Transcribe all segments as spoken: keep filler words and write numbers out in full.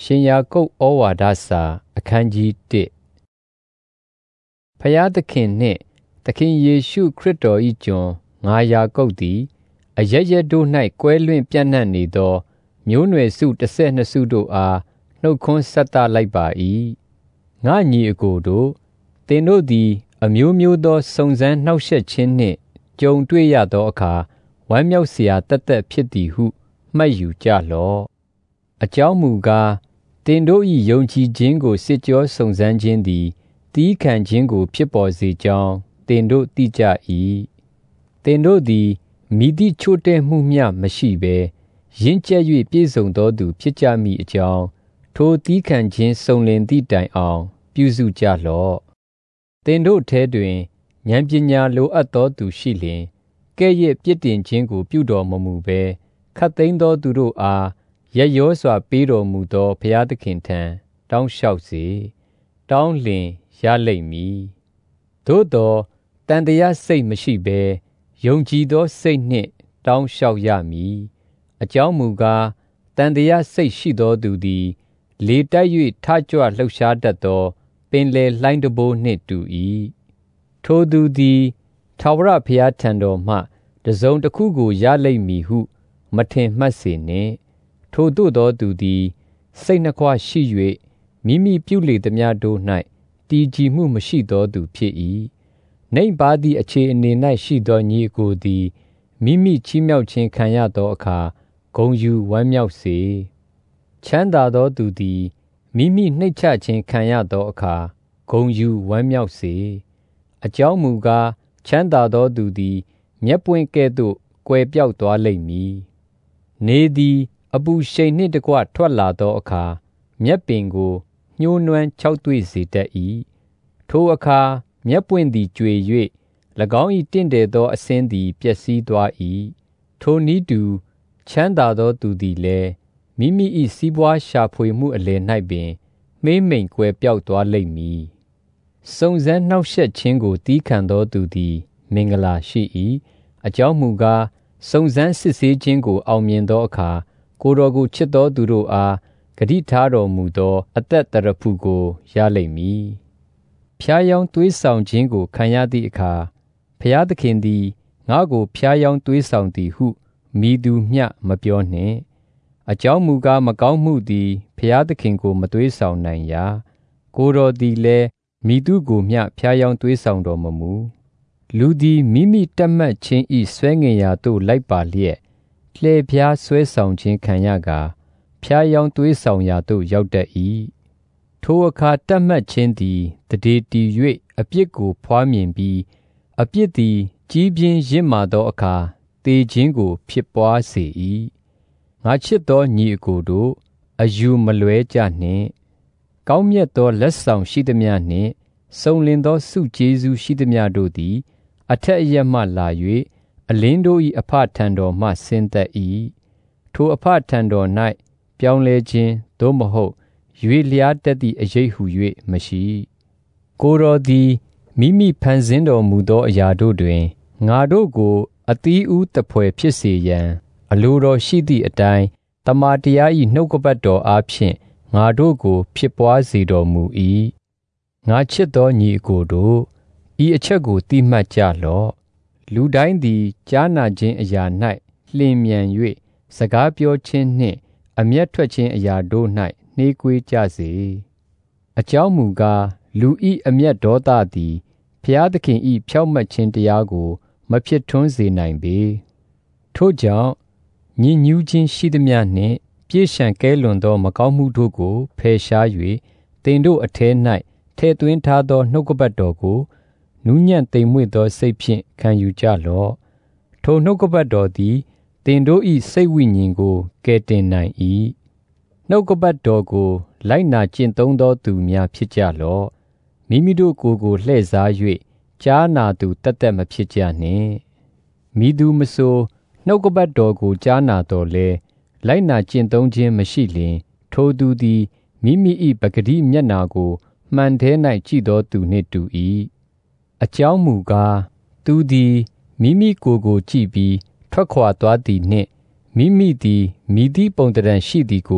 ရှင်ယာကုပ်ဩဝါဒစာအခန်းကြီးတစ်ဖျားသခင်နှင့်သခင်ယေရှုခရစ်တော်၏ကျွန်ငါယာကုပ်သည်အရရတို့၌ကွဲလွင့်ပြန့်နှံ့နေသောမျိုးနွယ်စုတစ်ဆက်နှစ်စုတို့အားနှုတ်ခွန်းဆက်သလိုက်ပါ၏ငါညီအကိုတို့သင်တို့သည်အမျိုးမျိုးသောစုံစမ်းနှောက်ယှက်ခြင်းနှင့်ကြုံတွေ့ရသောအခါဝမ်းမြောက်เสียတတ်တတ်ဖြစ်သည်ဟုမှတ်ယူကြလော့အကြောင်းမူကားသင်တို့၏ယုံကြည်ခြင်းကိုစစ်ကြောစုံစမ်းခြင်းသည်တီးခံခြင်းကိုဖြစ်ပေါ်စေကြောင်းသင်တို့သိကြ၏သင်တို့သည်မိသည့်ချို့တဲ့မှုမျှမရှိဘဲရင့်ကျက်၍ပြည့်စုံသောသူဖြစ်ကြမည်အကြောင်းထိုတီးခံခြင်းစုံလင်သည့်တိုင်အောင်ပြုစုကြလော့သင်တို့ထဲတွင်ဉာဏ်ပညာလိုအပ်သောသူရှိလျှင်ကဲ့ရဲ့ပြစ်တင်ခြင်းကိုပြုတော်မမူဘဲခတ်သိမ်းသောသူတို့အားရရောစွာပေးတော်မူသောဘုရားသခင်ထံတောင်းလျှောက်စေတောင်းလျင်ရလိမ့်မည်သို့သောတန်တရားစိတ်မရှိဘဲယုံကြည်သောစိတ်နှင့်တောင်းလျှောက်ရမည်အကြောင်းမူကားတန်တရားစိတ်ရှိသောသူသည်လေတိုက်၍ထကြွလှုပ်ရှားတတ်သောပင်လယ်လှိုင်းတဘိုးနှင့်တူ၏ထိုသူသည်ထာဝရဘုရားထံတော်မှတစုံတစ်ခုကိုရလိမ့်မည်ဟုမထင်မှတ်စေနှင့်ထိုသို့သောသူသည်စိတ်နှခွရှိ၍မိမိပြုလေသမျှတို့၌တည်ကြည်မှုမရှိသောသူဖြစ်၏နိမ့်ပါသည့်အခြေအနေ၌ရှိသောညီအကိုသည်မိမိချီးမြှောက်ခြင်းခံရသောအခါဂုဏ်ယူဝမ်းမြောက်စေချမ်းသာသောသူသည်မိမိနှိမ့်ချခြင်းခံရသောအခါဂုဏ်ယူဝမ်းမြောက်စေအကြောင်းမူကားချမ်းသာသောသူသည်မျက်ပွင့်ကဲ့သို့ကွယ်ပြောက်သွားလိမ့်မည်နေသည်အပူရှိန်နှင့်တကွထွက်လာသောအခါမျက်ပင်ကိုညှိုးနွမ်းခြောက်သွေ့စေတတ်၏ထိုအခါမျက်ပွင့်သည်ကြွေ၍၎င်း၏တင့်တယ်သောအဆင်းသည်ပျက်စီးသွား၏ထိုနည်းတူချမ်းသာသောသူသည်လည်းမိမိ၏စီးပွားရှာဖွေမှုအလယ်၌ပင်မှေးမှိန်ကွယ်ပြောက်သွားလိမ့်မည်စုံစမ်းနှောက်ယှက်ခြင်းကိုတီးခံသောသူသည်မင်္ဂလာရှိ၏အကြောင်းမူကားစုံစမ်းစစ်ဆေးခြင်းကိုအောင်မြင်သောအခါကိုယ်တော်ကိုချစ်သောသူတို့အားဂတိထားတော်မူသောအသက်တရဖူကိုရလိမ့်မည်ဖျားယောင်းသွေးဆောင်ခြင်းကိုခံရသည့်အခါဘုရားသခင်သည်ငါ့ကိုဖျားယောင်းသွေးဆောင်သည်ဟုမိသူမျှမပြောနှင့်အကြောင်းမူကားမကောင်းမှုသည်ဘုရားသခင်ကိုမသွေးဆောင်နိုင်ရာကိုယ်တော်သည်လည်းမိသူကိုမျှဖျားယောင်းသွေးဆောင်တော်မမူလူသည်မိမိတတ်မှတ်ခြင်းဤဆွဲငင်ရာသို့လိုက်ပါလျက်လှည့်ဖျားဆွဲဆောင်ခြင်းခံရကာဖျားယောင်းသွေးဆောင်ရာသို့ရောက်တတ်၏ထိုအခါတတ်မှတ်ခြင်းသည်တဒေတီ၍အပြစ်ကိုဖွားမြင်ပြီးအပြစ်သည်ကြီးပြင်းရင့်မာသောအခါသေခြင်းကိုဖြစ်ပွားစေ၏ငါချစ်သောညီအကိုတို့အယူမလွဲကြနှင့်ကောင်းမြတ်သောလက်ဆောင်ရှိသမျှနှင့်စုံလင်သောဆုကျေးဇူးရှိသမျှတို့သည်အထက်အရပ်မှလာ၍အလင်းတို့၏အဖထံတော်မှဆင်းသက်၏ထိုအဖထံတော်၌ပြောင်းလဲခြင်းသို့မဟုတ်ရွေလျားတတ်သည့်အရေးဟု၍မရှိကိုယ်တော်သည်မိမိဖန်ဆင်းတော်မူသောအရာတို့တွင်ငါတို့ကိုအသီးဥတဖွယ်ဖြစ်စေရန်အလိုတော်ရှိသည့်အတိုင်းတမန်တရား၏နှုတ်ကပတ်တော်အားဖြင့်ငါတို့ကိုဖြစ်ပွားစေတော်မူ၏ငါချစ်သောညီအကိုတို့ဤအချက်ကိုသိမှတ်ကြလော့လူတိုင်းသည်ကြားနာခြင်းအရာ၌လျင်မြန်၍စကားပြောခြင်းနှင့်အမျက်ထွက်ခြင်းအရာတို့၌နှေးကွေးကြစေအကြောင်းမူကားလူဤအမျက်ဒေါသသည်ဘုရားသခင်ဤဖြောင့်မတ်ခြင်းတရားကိုမဖြစ်ထွန်းစေနိုင်ပေထို့ကြောင့်ညဉ့်ညူးခြင်းရှိသမျှနှင့်ပြည့်စုံကဲလွန်သောမကောင်းမှုတို့ကိုဖယ်ရှား၍သင်တို့အထဲ၌ထဲသွင်းထားသောနှုတ်ကပတ်တော်ကိုနူးညံ့သိမ်မွေ့သောစိတ်ဖြင့်ခံယူကြလော့ထိုနှုတ်ကပတ်တော်သည်သင်တို့၏စိတ်ဝိညာဉ်ကိုကယ်တင်နိုင်၏နှုတ်ကပတ်တော်ကိုလိုက်နာကျင့်သုံးသောသူများဖြစ်ကြလော့မိမိတို့ကိုယ်ကိုလှည့်စား၍ကြားနာသူတတ်တတ်မဖြစ်ကြနှင့်မိသူမဆိုနှုတ်ကပတ်တော်ကိုကြားနာတော်လဲလိုက်နာကျင့်သုံးခြင်းမရှိလျင်ထိုသူသည်မိမိ၏ပဂတိမျက်နာကိုမှန်ထဲ၌ကြည့်သောသူနှင့်တူ၏အကြောင်းမူကားသူသည်မိမိကိုယ်ကိုကြည့်ပြီးထွက်ခွာသွားသည်နှင့်မိမိသည်မိသည့်ပုံတရံရှိသည်ကို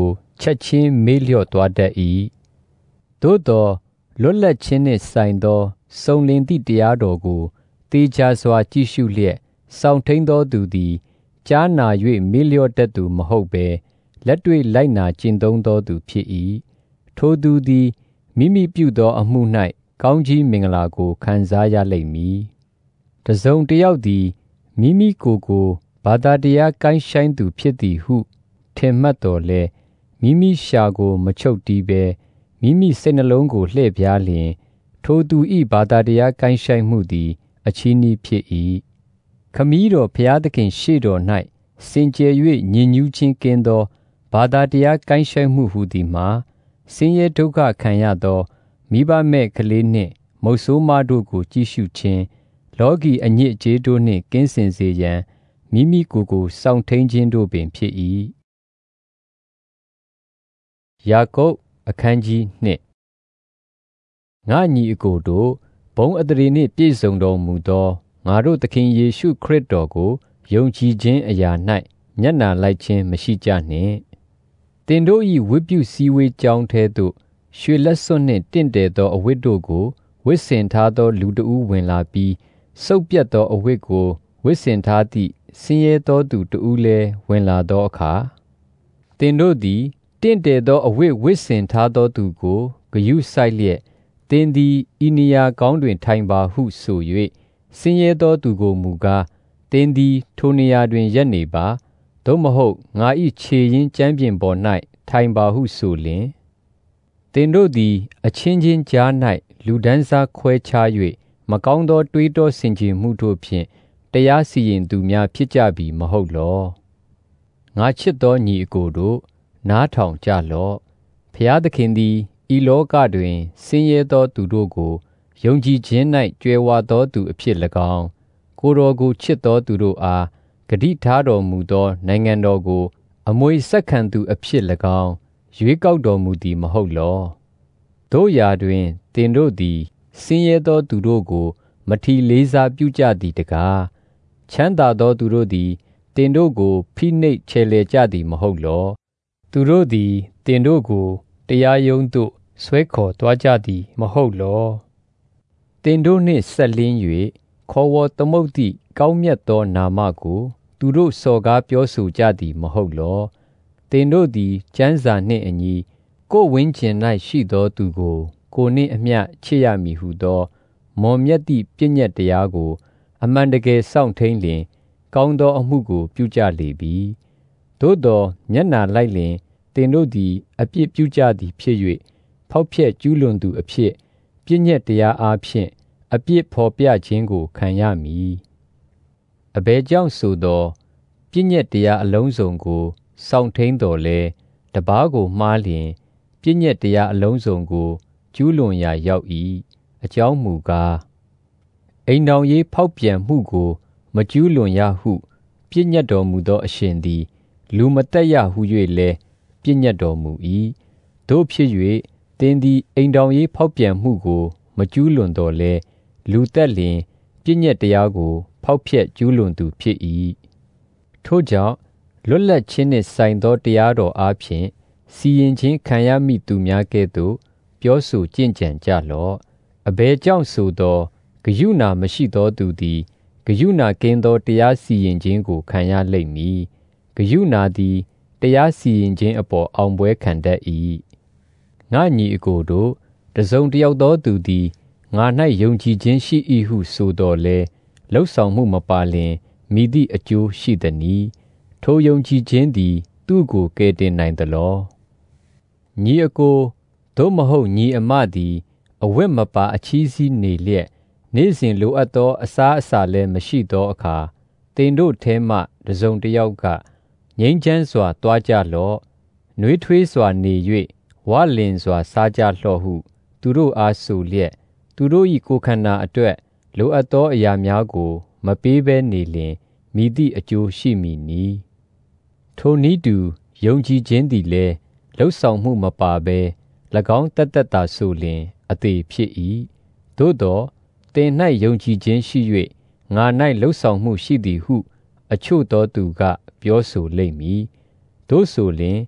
ချက်ချင်းမေးလျော့သွားတတ်၏သို့သောလွတ်လပ်ခြင်းနှင့်ဆိုင်သောစုံလင်သည့်တရားတော်ကိုတေချာစွာကြည့်ရှုလျက်စောင့်ထိန်သောသူသည်ကြားနာ၍မေးလျော့တတ်သူမဟုတ်ဘဲလက်တွေ့လိုက်နာကျင့်သုံးသောသူဖြစ်၏ထိုသူသည်မိမိပြုသောအမှု၌ကောင်းကြီးမင်္ဂလာကိုခံစားရလိမ့်မည်တစုံတစ်ယောက်သည်မိမိကိုယ်ကိုဘာသာတရားကိုင်းဆိုင်သူဖြစ်သည်ဟုထင်မှတ်တော်လဲမိမိရှာကိုမချုပ်တီးဘဲမိမိစိတ်နှလုံးကိုလှည့်ပြားလျင်ထိုသူ၏ဘာသာတရားကိုင်းဆိုင်မှုသည်အချည်းနှီးဖြစ်၏ခမည်းတော်ဘုရားသခင်ရှေ့တော်၌စင်ကြယ်၍ညဉ့်ညူးခြင်းကင်းသောဘာသာတရားကိုင်းဆိုင်မှုဟူသည်မှာဆင်းရဲဒုက္ခခံရသောမိဘမဲ့ကလေးနှင့်မုတ်ဆိုးမတို့ကိုကြည့်ရှုခြင်းလောကီအညစ်အကြေးတို့နှင့်ကင်းစင်စေရန်မိမိကိုယ်ကိုစောင့်ထိန်ခြင်းတို့ပင်ဖြစ်၏ယာကုပ်အခန်းကြီးနှစ်ငါညီအကိုတို့ဘုံအတရေနှင့်ပြည့်စုံတော်မူသောငါတို့သခင်ယေရှုခရစ်တော်ကိုယုံကြည်ခြင်းအရာ၌မျက်နှာလိုက်ခြင်းမရှိကြနှင့်သင်တို့၏ဝတ်ပြုစည်းဝေးကြောင်းထဲသို့ရွှေလက်စွပ်နှင့်တင့်တယ်သောအဝတ်တို့ကိုဝတ်ဆင်ထားသောလူတဦးဝင်လာပြီးစုပ်ပြတ်သောအဝတ်ကိုဝတ်ဆင်ထားသည့်ဆင်းရဲသောသူတဦးလည်းဝင်လာသောအခါသင်တို့သည်တင့်တယ်သောအဝတ်ဝတ်ဆင်ထားသောသူကိုဂရုစိုက်လျက်သင်သည်ဤနေရာကောင်းတွင်ထိုင်ပါဟုဆို၍ဆင်းရဲသောသူကိုမူကားသင်သည်ထိုနေရာတွင်ရပ်နေပါသို့မဟုတ်ငါ၏ခြေရင်းကြမ်းပြင်ပေါ်၌ထိုင်ပါဟုဆိုလျင်သင်တို့သည်အချင်းချင်းကြား၌လူဒန်းစားခွဲခြား၍မကောင်းသောတွေးတောဆင်ခြင်မှုတို့ဖြင့်တရားစီရင်သူများဖြစ်ကြပြီမဟုတ်လောငါချစ်သောညီအကိုတို့နားထောင်ကြလော့ဖျားသခင်သည်ဤလောကတွင်ဆင်းရဲသောသူတို့ကိုယုံကြည်ခြင်း၌ကြွယ်ဝသောသူအဖြစ်၎င်းကိုယ်တော်ကိုချစ်သောသူတို့အားဂတိထားတော်မူသောနိုင်ငံတော်ကိုအမွေဆက်ခံသူအဖြစ်၎င်းရွေးကောက်တော်မူသည်မဟုတ်လောတို့ရာတွင်သင်တို့သည်ဆင်းရဲသောသူတို့ကိုမထီလေးစားပြုကြသည်တကားချမ်းသာသောသူတို့သည်သင်တို့ကိုဖိနှိပ်ချယ်လှယ်ကြသည်မဟုတ်လောသူတို့သည်သင်တို့ကိုတရားရုံးသို့ဆွဲခေါ်သွားကြသည်မဟုတ်လောသင်တို့နှင့်ဆက်လင်း၍ခေါ်ဝေါ်သမုတ်သည့်ကောင်းမြတ်သောနာမကိုသူတို့စော်ကားပြောဆိုကြသည်မဟုတ်လောသင်တို့သည်ကျမ်းစာနှင့်အညီကိုယ်ဝန်းကျင်၌ရှိသောသူကိုကိုယ်နှင့်အမျှချစ်ရမည်ဟုသောမော်မြတ်သည့်ပညတ်တရားကိုအမှန်တကယ်စောင့်ထိန်လျင်ကောင်းသောအမှုကိုပြုကြလေပြီသို့သောမျက်နှာလိုက်လျင်သင်တို့သည်အပြစ်ပြုကြသည်ဖြစ်၍ဖောက်ဖျက်ကျူးလွန်သူအဖြစ်ပညတ်တရားအားဖြင့်အပြစ်ဖော်ပြခြင်းကိုခံရမည်အဘယ်ကြောင့်ဆိုသောပညတ်တရားအလုံးစုံကိုစောင့်ထိန်တော်လဲတပားကိုမှားလျင်ပညတ်တရားအလုံးစုံကိုကျူးလွန်ရာရောက်၏အကြောင်းမူကားအိမ်တော်ရေးဖောက်ပြန်မှုကိုမကျူးလွန်ရဟုပညတ်တော်မူသောအရှင်သည်လူမတက်ရဟု၍လည်းပညတ်တော်မူ၏တို့ဖြစ်၍သင်သည်အိမ်တော်ရေးဖောက်ပြန်မှုကိုမကျူးလွန်တော်လဲလူတက်လျင်ပညတ်တရားကိုဖောက်ဖျက်ကျူးလွန်သူဖြစ်၏ထို့ကြောင့်လွတ်လပ်ခြင်းနှင့်ဆိုင်သောတရားတော်အားဖြင့်စီရင်ခြင်းခံရမည့်သူများကဲ့သို့ပြောဆိုကျင့်ကြံကြလော့အဘယ်ကြောင့်ဆိုသောဂရုဏာမရှိသောသူသည်ဂရုဏာကင်းသောတရားစီရင်ခြင်းကိုခံရလိမ့်မည်ဂရုဏာသည်တရားစီရင်ခြင်းအပေါ်အောင်ပွဲခံတတ်၏ငါညီအကိုတို့တစုံတစ်ယောက်သောသူသည်ငါ၌ယုံကြည်ခြင်းရှိ၏ဟုဆိုတော်လဲလှုပ်ဆောင်မှုမပါလျင်မိသည့်အကျိုးရှိသနည်းထိုယုံကြည်ခြင်းသည်သူ့ကိုကယ်တင်နိုင်သလောညီအကိုသို့မဟုတ်ညီအမသည်အဝတ်မပါအချီးစီးနေလျက်နေ့စဉ်လိုအပ်သောအစားအစာလည်းမရှိသောအခါသင်တို့ထဲမှတစုံတစ်ယောက်ကငြိမ်းချမ်းစွာသွားကြလော့နှွေးထွေးစွာနေ၍ဝလင်စွာစားကြလော့ဟုသူတို့အားဆိုလျက်သူတို့၏ကိုယ်ခန္ဓာအတွက်လိုအပ်သောအရာများကိုမပေးဘဲနေလျင်မိသည့်အကျိုးရှိမည်နည်းထိုနည်းတူယုံကြည်ခြင်းသည်လည်းလှုပ်ဆောင်မှုမပါဘဲ၎င်းတသက်သာဆိုလျင်အသေးဖြစ်၏သို့သောသင်၌ယုံကြည်ခြင်းရှိ၍ငါ၌လှုပ်ဆောင်မှုရှိသည်ဟုအချို့သောသူကပြောဆိုလိမ့်မည်သို့ဆိုလျင်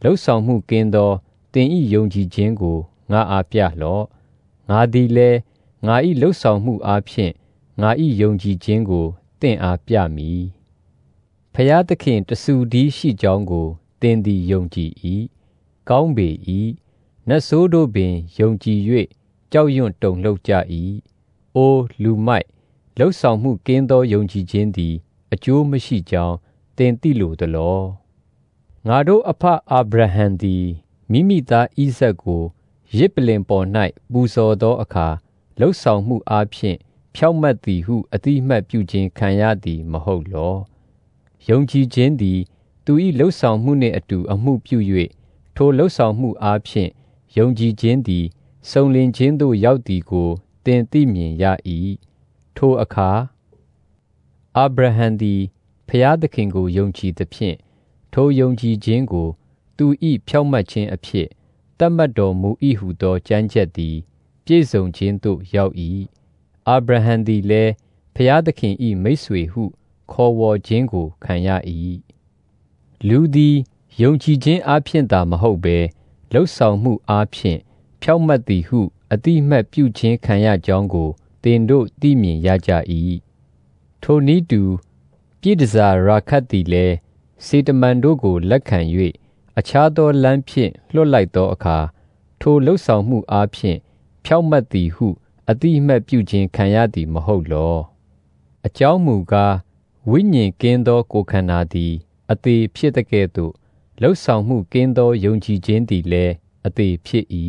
လှုပ်ဆောင်မှုကင်းသောတင်ဤယုံကြည်ခြင်းကိုငါအားပြလော့ငါသည်လည်းငါဤလှုပ်ဆောင်မှုအားဖြင့်ငါဤယုံကြည်ခြင်းကိုတင့်အားပြမည်ဖျားသခင်တဆူဒီရှိကြောင်းကိုတင်သည်ယုံကြည်၏ကောင်းပေ၏နတ်ဆိုးတို့ပင်ယုံကြည်၍ကြောက်ရွံ့တုန်လှုပ်ကြ၏အိုလူမိုက်လှုပ်ဆောင်မှုကင်းသောယုံကြည်ခြင်းသည်အကျိုးမရှိကြောင်းသင်သိလိုသလောငါတို့အဖအာဗြဟံသည်မိမိသားဣဇက်ကိုရစ်ပလင်ပေါ်၌ပူဇော်သောအခါလှုပ်ဆောင်မှုအားဖြင့်ဖြောင့်မတ်သည်ဟုအတိအမှတ်ပြုခြင်းခံရသည်မဟုတ်လောယုံကြည်ခြင်းသည်သူ၏လှုပ်ဆောင်မှုနှင့်အတူအမှုပြု၍ထိုလှုပ်ဆောင်မှုအားဖြင့်ယုံကြည်ခြင်းသည်စုံလင်ခြင်းသို့ရောက်သည်ကိုသင်သိမြင်ရ၏ထိုအခါအာဗြဟံသည်ဖျားသခင်ကိုယုံကြည်သဖြင့်ထိုယုံကြည်ခြင်းကိုသူ၏ဖြောင့်မတ်ခြင်းအဖြစ်တတ်မှတ်တော်မူ၏ဟုသောကြမ်းကြက်သည်ပြည့်စုံခြင်းသို့ရောက်၏အာဗြဟံသည်လည်းဖျားသခင်၏မိတ်ဆွေဟုခေါ်ဝေါ်ခြင်းကိုခံရ၏လူသည်ယုံကြည်ခြင်းအားဖြင့်သာမဟုတ်ဘဲလှုပ်ဆောင်မှုအားဖြင့်ဖြောင့်မတ်သည်ဟုအတိအမှတ်ပြုခြင်းခံရကြောင်းကိုသင်တို့သိမြင်ရကြ၏ထိုနည်းတူပြည်တန်ဆာရာခတ်သည်လည်းစေတမန်တို့ကိုလက်ခံ၍အခြားသောလမ်းဖြင့်လွှတ်လိုက်သောအခါထိုလှုပ်ဆောင်မှုအားဖြင့်ဖြောင့်မတ်သည်ဟုအတိအမှတ်ပြုခြင်းခံရသည်မဟုတ်လောအကြောင်းမူကားဝိညာဉ်ကင်းသောကိုယ်ခန္ဓာသည်အသေးဖြစ်တဲ့ကဲ့သို့လှုပ်ဆောင်မှုကင်းသောယုံကြည်ခြင်းသည်လည်းအသေးဖြစ်၏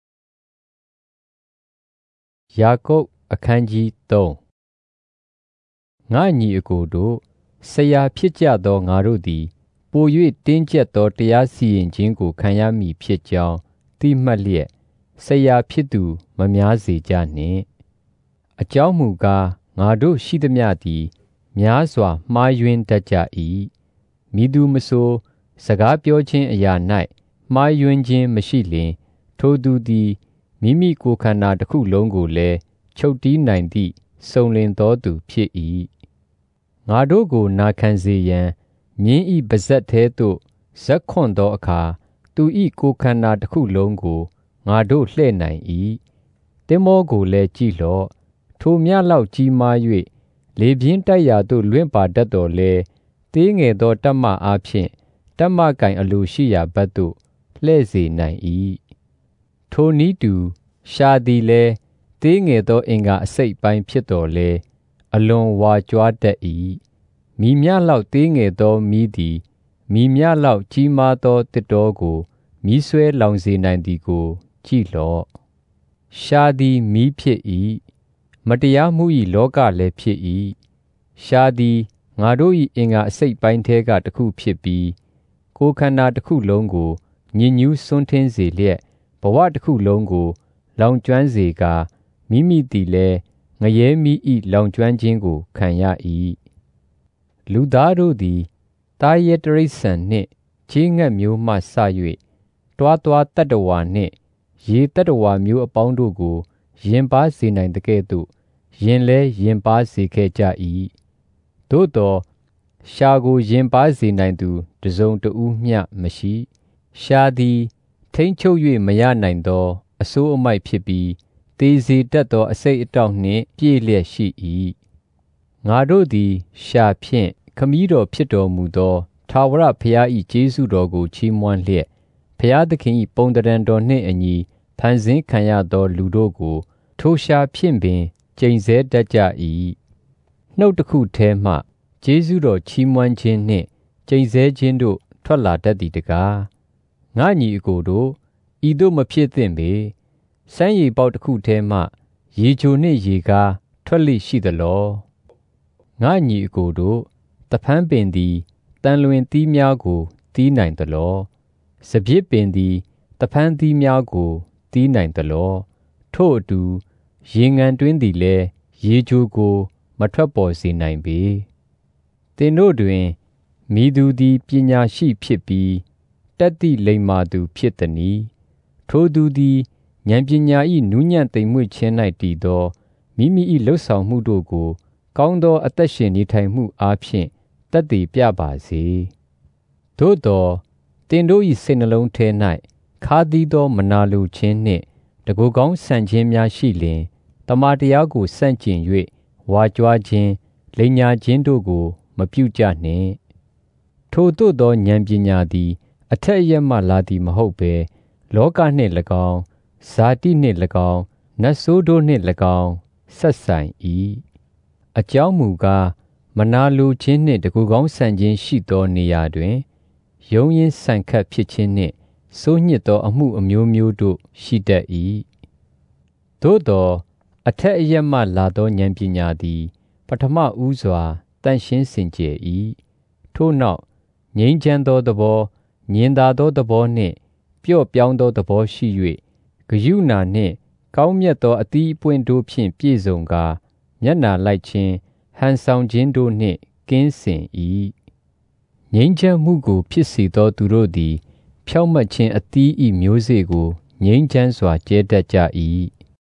ယာကုပ်အခန်းကြီးသုံးငါညီအကိုတို့ဆရာဖြစ်ကြသောငါတို့သည်ပို၍တင်းကျပ်သောတရားစီရင်ခြင်းကိုခံရမည်ဖြစ်ကြောင်းသိမှတ်လျက်ဆရာဖြစ်သူမများစေကြနှင့်အကြောင်းမူကားငါတို့ရှိသမျှသည်များစွာမှားယွင်းတတ်ကြ၏မိသူမဆိုစကားပြောခြင်းအရာ၌မှားယွင်းခြင်းမရှိလျှင်ထိုသူသည်မိမိကိုယ်ခန္ဓာတစ်ခုလုံးကိုလည်းချုပ်တီးနိုင်သည့်စုံလင်သောသူဖြစ်၏ငါတို့ကိုနာခံစေရန်မြင်းဤပါဇက်ထဲသို့ဇက်ခွန်သောအခါသူဤကိုယ်ခန္ဓာတစ်ခုလုံးကိုငါတို့လှဲ့နိုင်၏တင်မောကိုလည်းကြည့်လော့ထိုမြလောက်ကြီးမား၍လေပြင်းတိုက်ရာသို့လွင့်ပါတတ်တော်လဲသေးငယ်သောတတ်မအားဖြင့်တတ်မကင်အလိုရှိရာဘက်သို့လှဲ့စေနိုင်၏ထိုနည်းတူရှာသည်လည်းသေးငယ်သောအင်္ဂါအစိတ်ပိုင်းဖြစ်တော်လဲအလွန်ဝါကြွားတတ်၏မိမြလောက်သေးငယ်သောမီးသည်မိမြလောက်ကြီးမားသောတစ်တော်ကိုမီးဆွဲလောင်စေနိုင်သည်ကိုကြည့်လော့ရှာသည်မီးဖြစ်၏မတရားမှု၏လောကလည်းဖြစ်၏ရှာသည်ငါတို့၏အင်္ဂါအစိတ်ပိုင်းထဲကတစ်ခုဖြစ်ပြီးကိုယ်ခန္ဓာတစ်ခုလုံးကိုညစ်ညူးစွန်းထင်းစေလျက်ဘဝတစ်ခုလုံးကိုလောင်ကျွမ်းစေကာမိမိသည်လည်းငရဲမီး၏လောင်ကျွမ်းခြင်းကိုခံရ၏လူသားတို့သည်တာရဲတရိษံနှင့်ခြေငှက်မျိုးမှစ၍တွားတွားတတ္တဝါနှင့်ရေတတ္တဝါမျိုးအပေါင်းတို့ကိုရင်ပါစေနိုင်တဲ့ကဲ့သို့ရင်လဲရင်ပါစေခဲ့ကြ၏သို့သောရှာကိုရင်ပါစေနိုင်သူတစုံတဦးမျှမရှိရှာသည်ထိမ့်ချုပ်၍မရနိုင်သောအစိုးအမိုက်ဖြစ်ပြီးသေစေတတ်သောအစိတ်အတောက်နှင့်ပြည့်လျက်ရှိ၏ငါတို့သည်ရှာဖြင့်ခမည်းတော်ဖြစ်တော်မူသောထာဝရဘုရား၏ကျေးဇူးတော်ကိုချီးမွမ်းလျက်ဘုရားသခင်၏ပုံသဏ္ဍာန်တော်နှင့်အညီဖန်ဆင်းခံရသောလူတို့ကိုထိုရှာဖြင့်ပင်ကျိန်ဆဲတတ်ကြ၏နှုတ်တစ်ခုထဲမှကျေးဇူးတော်ချီးမွမ်းခြင်းနှင့်ကျိန်ဆဲခြင်းတို့ထွက်လာတတ်သည်တကားငါညီအကိုတို့ဤသို့မဖြစ်သင့်ပေစမ်းရည်ပေါက်တစ်ခုထဲမှရေချိုနှင့်ရေကားထွက်လိရှိသလောငါညီအကိုတို့တဖန်းပင်သည်တန်လွင်သီးများကိုတီးနိုင်သလောစပြစ်ပင်သည်တဖန်းသီးများကိုတီးနိုင်သလောထို့အတူရေငန်တွင်းသည်လည်းရေချိုကိုမထွက်ပေါ်စေနိုင်ပေသင်တို့တွင်မိသူသည်ပညာရှိဖြစ်ပြီးတတ်သည့်လိမ္မာသူဖြစ်သည်။ထိုသူသည်ဉာဏ်ပညာ၏နူးညံ့သိမ်မွေ့ခြင်း၌တည်သောမိမိ၏လှုပ်ဆောင်မှုတို့ကိုကောင်းသောအသက်ရှင်နေထိုင်မှုအားဖြင့်သက်သေပြပါစေ။သို့သောသတင်တို့၏စိတ်နှလုံးထဲ၌ခါသီးသောမနာလိုခြင်းနှင့်တကူကောင်းဆန့်ခြင်းများရှိလျင်တမန်တရားကိုဆန့်ကျင်၍ဝါကြွားခြင်းလိမ်ညာခြင်းတို့ကိုမပြုကြနှင့်ထိုသို့သောဉာဏ်ပညာသည်အထက်အရပ်မှလာသည်မဟုတ်ဘဲလောကနှင့်၎င်းဇာတိနှင့်၎င်းနတ်ဆိုးတို့နှင့်၎င်းဆက်ဆိုင်၏အကြောင်းမူကားမနာလိုခြင်းနှင့်တကူကောင်းဆန့်ခြင်းရှိသောနေရာတွင်ယုံရင်ဆန့်ခတ်ဖြစ်ခြင်းနှင့်စိုးညစ်သောအမှုအမျိုးမျိုးတို့ရှိတတ်၏သို့သောအထက်အရပ်မှလာသောဉာဏ်ပညာသည်ပထမဦးစွာတန်ရှင်းစင်ကြယ်၏ထို့နောက်ငြိမ်းချမ်းသောသဘောညင်သာသောသဘောနှင့်ပျော့ပြောင်းသောသဘောရှိ၍ဂရုဏာနှင့်ကောင်းမြတ်သောအသီးအပွင့်တို့ဖြင့်ပြည့်စုံကာမျက်နှာလိုက်ခြင်းဟန်ဆောင်ခြင်းတို့နှင့်ကင်းစင်၏ငြိမ်းချမ်းမှုကိုဖြစ်စေသောသူတို့သည်ဖြောင့်မတ်ခြင်းအသီး၏မျိုးစေ့ကိုငြိမ်းချမ်းစွာကျဲတတ်ကြ၏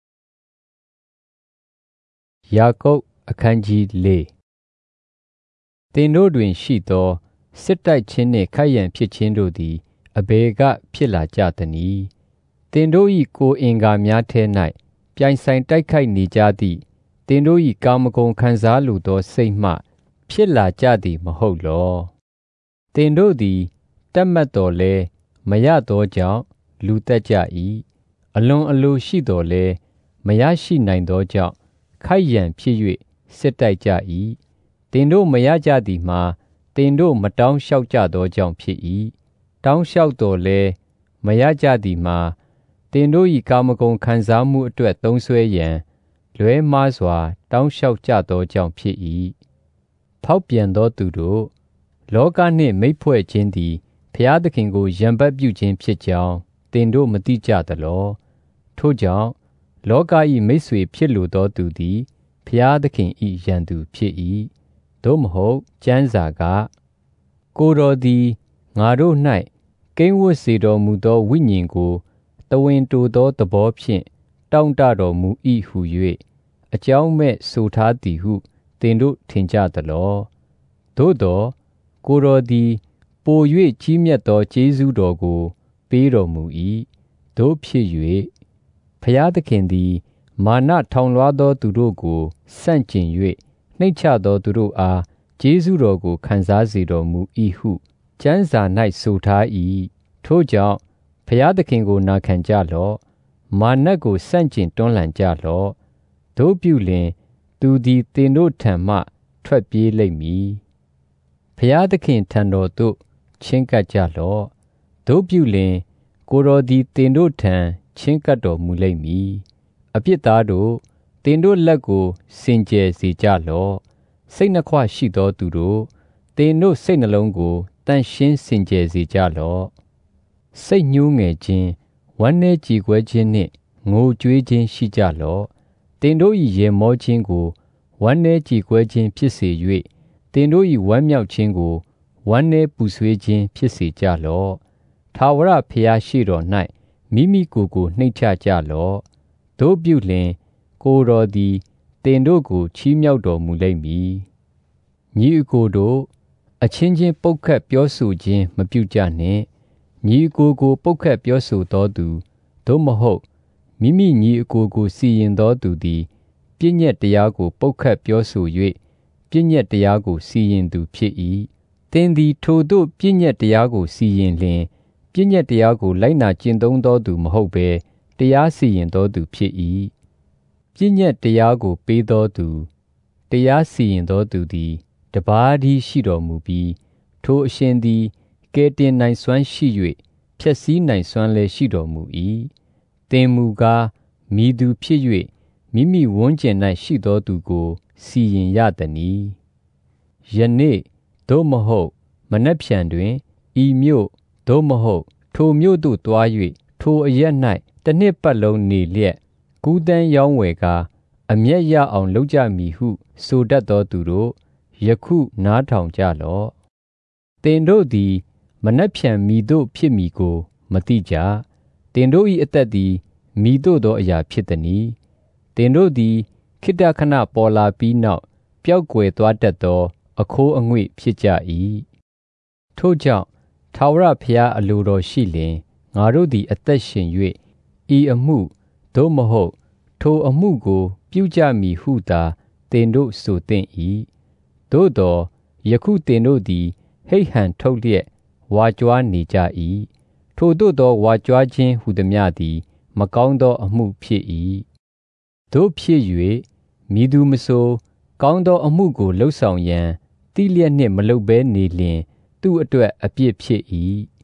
ယာကုပ်အခန်းကြီးလေးသင်တို့တွင်ရှိသောစစ်တိုက်ခြင်းနှင့်ခိုက်ရန်ဖြစ်ခြင်းတို့သည်အဘယ်ကဖြစ်လာကြသနည်းသင်တို့၏ကိုယ်အင်္ဂါများထဲ၌ပြိုင်ဆိုင်တိုက်ခိုက်နေကြသည့်သင်တို့၏ကာမဂုဏ်ခံစားလိုသောစိတ်မှဖြစ်လာကြသည်မဟုတ်လောသင်တို့သည်တတ်မှတ်တော်လဲမရသောကြောင့်လူတက်ကြ၏အလွန်အလိုရှိတော်လဲမရရှိနိုင်သောကြောင့်ခိုက်ရန်ဖြစ်၍စစ်တိုက်ကြ၏သင်တို့မရကြသည်မှာသင်တို့မတောင်းလျှောက်ကြသောကြောင့်ဖြစ်၏တောင်းလျှောက်တော်လဲမရကြသည်မှာသင်တို့၏ကာမဂုဏ်ခံစားမှုအတွက်သုံးဆွဲရန်လွဲမှားစွာတောင်းလျှောက်ကြသောကြောင့်ဖြစ်၏ဖောက်ပြန်သောသူတို့လောကနှင့်မိတ်ဖွဲ့ခြင်းသည်ဖျားသခင်ကိုရန်ဘက်ပြုခြင်းဖြစ်ကြောင်းသင်တို့မသိကြသလောထို့ကြောင့်လောက၏မိတ်ဆွေဖြစ်လိုသောသူသည်ဖျားသခင်၏ရန်သူဖြစ်၏သို့မဟုတ်ကျမ်းစာကကိုယ်တော်သည်ငါတို့၌ကိန်းဝတ်စေတော်မူသောဝိညာဉ်ကိုတဝင်းတိုသောသဘောဖြင့်တောင့်တတော်မူ၏ဟု၍အကြောင်းမဲ့ဆိုထားသည်ဟုသင်တို့ထင်ကြသလောသို့သောကိုယ်တော်သည်ပို၍ကြီးမြတ်သောကျေးဇူးတော်ကိုပေးတော်မူ၏သို့ဖြစ်၍ဖျားသခင်သည်မာနထောင်လွှားသောသူတို့ကိုဆန့်ကျင်၍နှိမ့်ချသောသူတို့အားကျေးဇူးတော်ကိုခံစားစေတော်မူ၏ဟုကျမ်းစာ၌ဆိုထား၏ထို့ကြောင့်ဖျားသခင်ကိုနာခံကြလော့မာနကိုဆန့်ကျင်တွန်းလှန်ကြလော့တို့ပြုလျင်သူသည်သင်တို့ထံမှထွက်ပြေးလိမ့်မည်ဖျားသခင်ထံတော်သို့ချဉ်ကပ်ကြလော့တို့ပြုလျင်ကိုယ်တော်သည်သင်တို့ထံချဉ်ကပ်တော်မူလိမ့်မည်အပြစ်သားတို့သင်တို့လက်ကိုစင်ကြယ်စေကြလော့စိတ်နှခွရှိသောသူတို့သင်တို့စိတ်နှလုံးကိုတန့်ရှင်းစင်ကြယ်စေကြလော့စိတ်ညှိုးငယ်ခြင်းဝမ်းနည်းကြည်ကွဲခြင်းနှင့်ငိုကြွေးခြင်းရှိကြလော့သင်တို့၏ရေမောခြင်းကိုဝမ်းနည်းကြည်ကွဲခြင်းဖြစ်စေ၍သင်တို့၏ဝမ်းမြောက်ခြင်းကိုဝမ်းနည်းပူဆွေးခြင်းဖြစ်စေကြလော့ထာဝရဘုရားရှိတော်၌မိမိကိုယ်ကိုနှိမ့်ချကြလော့တို့ပြုလျင်ကိုယ်တော်သည်သင်တို့ကိုချီးမြှောက်တော်မူလိမ့်မည်ညီအစ်ကိုတို့အချင်းချင်းပုတ်ခတ်ပြောဆိုခြင်းမပြုကြနှင့်ညီအစ်ကိုကိုပုတ်ခတ်ပြောဆိုသောသူသို့မဟုတ်မိမိညီအစ်ကိုကိုစီရင်သောသူသည်ပြည့်ညက်တရားကိုပုတ်ခတ်ပြောဆို၍ပြည့်ညက်တရားကိုစီရင်သူဖြစ်၏သင်သည်ထိုသို့ပြည့်ညက်တရားကိုစီရင်လျင်ပြည့်ညက်တရားကိုလိုက်နာကျင့်သုံးသောသူမဟုတ်ဘဲတရားစီရင်သောသူဖြစ်၏ပြည့်ညက်တရားကိုပေးသောသူတရားစီရင်သောသူသည်တပါးတည်းရှိတော်မူပြီးထိုအရှင်သည်ကယ်တင်နိုင်စွမ်းရှိ၍ဖျက်ဆီးနိုင်စွမ်းလည်းရှိတော်မူ၏သင်မူကားမိသူဖြစ်၍မိမိဝန်းကျင်၌ရှိသောသူကိုစီရင်ရသနည်းယနေ့သို့မဟုတ်မနက်ဖြန်တွင်ဤမြို့သို့မဟုတ်ထိုမြို့သို့သွား၍ထိုအရပ်၌တစ်နှစ်ပတ်လုံးနေလျက်ကူးတန်းရောင်းဝယ်ကာအမျက်ရအောင်လုပ်ကြမည်ဟုဆိုတတ်သောသူတို့ယခုနားထောင်ကြလော့သင်တို့သည်မနက်ဖြန်မည်သို့ဖြစ်မည်ကိုမသိကြသင်တို့၏အသက်သည်မည်သို့သောအရာဖြစ်သနည်းသင်တို့သည်ခိတ္တခဏပေါ်လာပြီးနောက်ပျောက်ကွယ်သွားတတ်သောအခိုးအငွေ့ဖြစ်ကြ၏ထို့ကြောင့်ထာထာဝရဘုရားအလိုတော်ရှိလျင်ငါတို့သည်အသက်ရှင်၍ဤအမှုသို့မဟုတ်ထိုအမှုကိုပြုကြမည်ဟုသာသင်တို့ဆိုသင့်၏သို့သောယခုသင်တို့သည်ဟိတ်ဟန်ထုတ်လျက်ဝါကြွားနေကြ၏ထိုသို့သောဝါကြွားခြင်းဟူသည်များသည်မကောင်းသောအမှုဖြစ်၏သို့ဖြစ်၍မည်သူမဆိုကောင်းသောအမှုကိုလှုပ်ဆောင်ရန်တိလျက်နှင့်မလုပ်ဘဲနေလျင်သူ့အတွက်အပြစ်ဖြစ်၏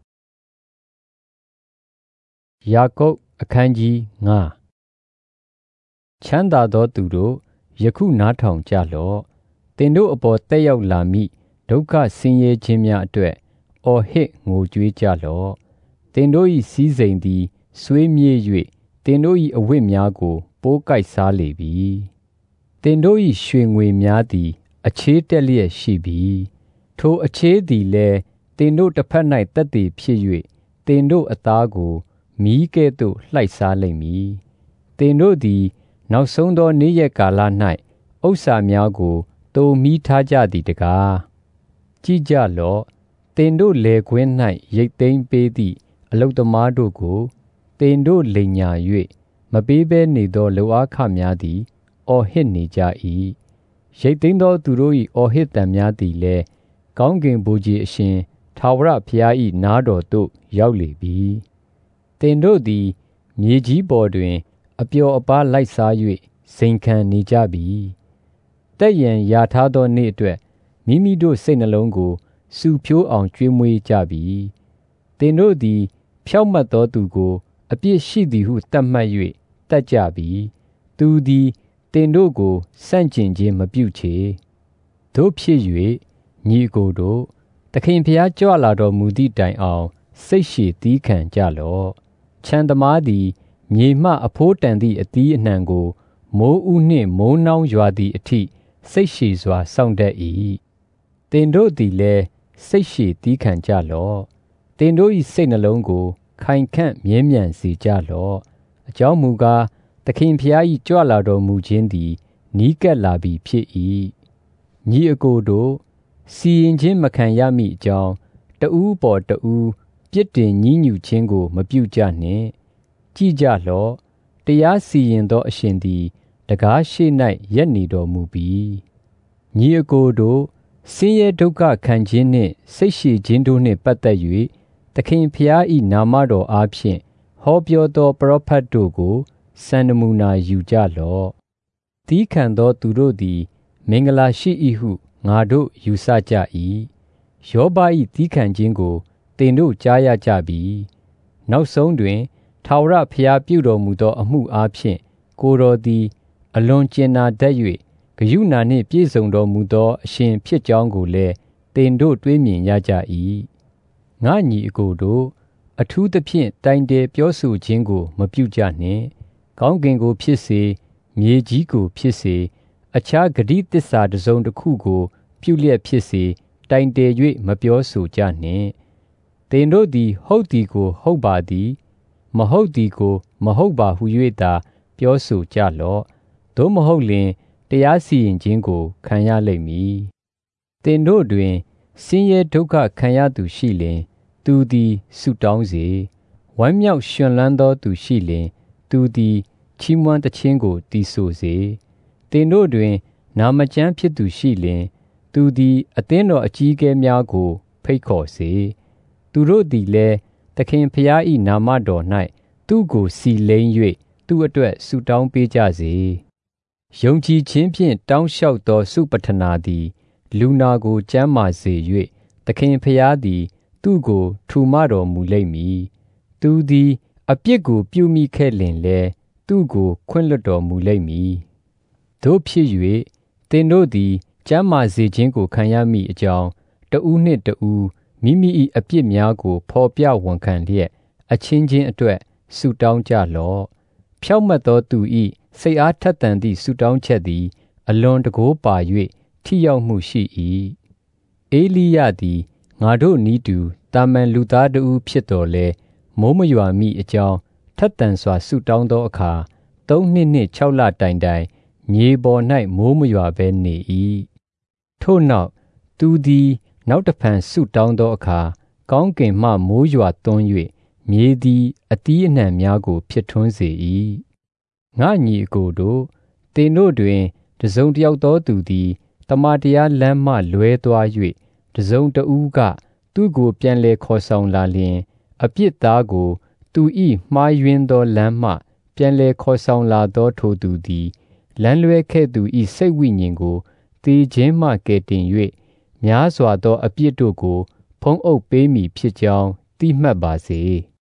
ယာကုပ်အခန်းကြီးငါချမ်းသာသောသူတို့ယခုနားထောင်ကြလော့သင်တို့အပေါ်တက်ရောက်လာမည့်ဒုက္ခဆင်းရဲခြင်းများအတွက်အော်ဟစ်ငိုကြွေးကြလော့သင်တို့၏စည်းစိမ်သည်ဆွေးမြေ့၍သင်တို့၏အဝတ်များကိုပိုးကိုက်စားလေပြီသင်တို့၏ရွှေငွေများသည်အခြေးတက်လျက်ရှိပြီထိုအခြေးသည်လည်းသင်တို့တစ်ဖက်၌တက်တည်ဖြစ်၍သင်တို့အသားကိုမီးကဲ့သို့လှိုက်စားလိမ့်မည်သင်တို့သည်နောက်ဆုံးသောနေ့ရက်ကာလ၌ဥစ္စာများကိုတုံမီးထားကြသည်တကားကြည့်ကြလော့သင်တို့လယ်ကွင်း၌ရိတ်သိမ်းပေးသည့်အလုသမားတို့ကိုသင်တို့လိမ်ညာ၍မပေးဘဲနေသောလူအားခများသည်အော်ဟစ်နေကြ၏ရိတ်သိမ်းသောသူတို့၏အော်ဟစ်တံများသည်လည်းကောင်းကင်ဘုရားအရှင်ထာဝရဘုရား၏နားတော်သို့ရောက်လေပြီသင်တို့သည်မြေကြီးပေါ်တွင်အပျော်အပါးလိုက်စား၍စိန်ခံနေကြပြီတက်ရန်ယာထားသောနေ့အတွက်မိမိတို့စိတ်နှလုံးကိုစူဖြိုးအောင်ကြွေးမွေးကြပြီသင်တို့သည်ဖြောက်မတ်သောသူကိုအပြစ်ရှိသည်ဟုသတ်မှတ်၍တတ်ကြပြီသူသည်သင်တို့ကိုဆန့်ကျင်ခြင်းမပြုချေတို့ဖြစ်၍ညီအကိုတို့သခင်ဖျားကြွလာတော်မူသည့်တိုင်အောင်စိတ်ရှည်သီးခံကြလော့ချမ်းသမားသည်မြေမှအဖိုးတန်သည့်အသီးအနှံကိုမိုးဥနှင့်မိုးနှောင်းရွာသည့်အထိစိတ်ရှည်စွာစောင့်တတ်၏သင်တို့သည်လည်းစိတ်ရှည်သီးခံကြလော့သင်တို့၏စိတ်နှလုံးကိုခိုင်ခန့်မြဲမြံစေကြလော့အကြောင်းမူကားသခင်ဖျား၏ကြွလာတော်မူခြင်းသည်နီးကပ်လာပြီဖြစ်၏ညီအကိုတို့စီရင်ခြင်းမခံရမည့်အကြောင်းတဦးပေါ်တဦးပြစ်တင်ညှဉ်းညူခြင်းကိုမပြုကြနှင့်ကြည့်ကြလော့တရားစီရင်သောအရှင်သည်တကားရှိ၌ရပ်နေတော်မူပြီညီအကိုတို့ဆင်းရဲဒုက္ခခံခြင်းနှင့်စိတ်ရှည်ခြင်းတို့နှင့်ပတ်သက်၍သခင်ဖျား၏နာမတော်အားဖြင့်ဟောပြောသောပရောဖက်တို့ကိုစံနမူနာယူကြလော့သီးခံသောသူတို့သည်မင်္ဂလာရှိ၏ဟုငါတို့ယူဆကြ၏ယောဘ၏သီးခံခြင်းကိုသင်တို့ကြားရကြပြီနောက်ဆုံးတွင်ထာဝရဘုရားပြုတော်မူသောအမှုအားဖြင့်ကိုယ်တော်သည်အလွန်ကျင်နာတတ်၍ဂရုဏာနှင့်ပြည့်စုံတော်မူသောအရှင်ဖြစ်ကြောင်းကိုလည်းသင်တို့တွေးမြင်ရကြ၏ငါညီအကိုတို့အထူးသဖြင့်တိုင်တယ်ပြောဆိုခြင်းကိုမပြုကြနှင့်ကောင်းကင်ကိုဖြစ်စေမြေကြီးကိုဖြစ်စေအခြားဂတိသစ္စာတစ်စုံတစ်ခုကိုပြုလျက်ဖြစ်စေတိုင်တယ်၍မပြောဆိုကြနှင့်သင်တို့သည်ဟုတ်သည်ကိုဟုတ်ပါသည်မဟုတ်သည်ကိုမဟုတ်ပါဟု၍သာပြောဆိုကြလော့သို့မဟုတ်လျှင်တရားစီရင်ခြင်းကိုခံရလိမ့်မည်သင်တို့တွင်ဆင်းရဲဒုက္ခခံရသူရှိလျှင်သူသည်ဆုတောင်းစေဝမ်းမြောက်ရွှင်လန်းသောသူရှိလျှင်သူသည်ချီးမွမ်းသခြင်းကိုတည်ဆိုစေသင်တို့တွင်နာမကျမ်းဖြစ်သူရှိလျှင်သူသည်အသင်းတော်အကြီးအကဲများကိုဖိတ်ခေါ်စေသူတို့သည်လည်းသခင်ဖျား၏နာမတော်၌သူ့ကိုစီလိမ့်၍သူ့အတွက်ဆုတောင်းပေးကြစေယုံကြည်ခြင်းဖြင့်တောင်းလျှောက်သောစုပတနာသည်လူနာကိုကျမ်းမာစေ၍သခင်ဖျားသည်သူ့ကိုထူမတော်မူလိမ့်မည်သူသည်အပြစ်ကိုပြုမိခဲ့လျင်လည်းသူ့ကိုခွင့်လွှတ်တော်မူလိမ့်မည်တို့ဖြစ်၍သင်တို့သည်ကျမ်းမာစေခြင်းကိုခံရမည့်အကြောင်းတဦးနှင့်တဦးမိမိ၏အပြစ်များကိုဖော်ပြဝန်ခံလျက်အချင်းချင်းအတွက်ဆုတောင်းကြလော့ဖြောင့်မတ်သောသူ၏စိတ်အားထက်သန်သည့်ဆုတောင်းချက်သည်အလွန်တကိုးပါ၍ထိရောက်မှုရှိ၏အေလိယသည်ငါတို့နီးတူတာမန်လူသားတဦးဖြစ်တော်လဲမိုးမရွာမီအကြောင်းထက်သန်စွာဆုတောင်းသောအခါသုံးနှစ်နှင့်ခြောက်လတိုင်တိုင်မြေပေါ်၌မိုးမရွာဘဲနေ၏ထို့နောက်သူသည်နောက်တဖန်ဆုတောင်းသောအခါကောင်းကင်မှမိုးရွာသွန်း၍မြေသည်အသီးအနှံများကိုဖြစ်ထွန်းစေ၏ငါညီအကိုတို့သင်တို့တွင်တစုံတစ်ယောက်သောသူသည်တမန်တရားလမ်းမှလွဲသွား၍တစုံတဦးကသူ့ကိုပြန်လည်ခေါ်ဆောင်လာလျင်အပြစ်သားကိုသူ၏မှားယွင်းသောလမ်းမှပြန်လည်ခေါ်ဆောင်လာသောထိုသူသည်လမ်းလွဲခဲ့သူ၏စိတ်ဝိညာဉ်ကိုသေခြင်းမှကယ်တင်၍များစွာသောအပြစ်တို့ကိုဖုံးအုပ်ပေးမည်ဖြစ်ကြောင်းသိမှတ်ပါစေ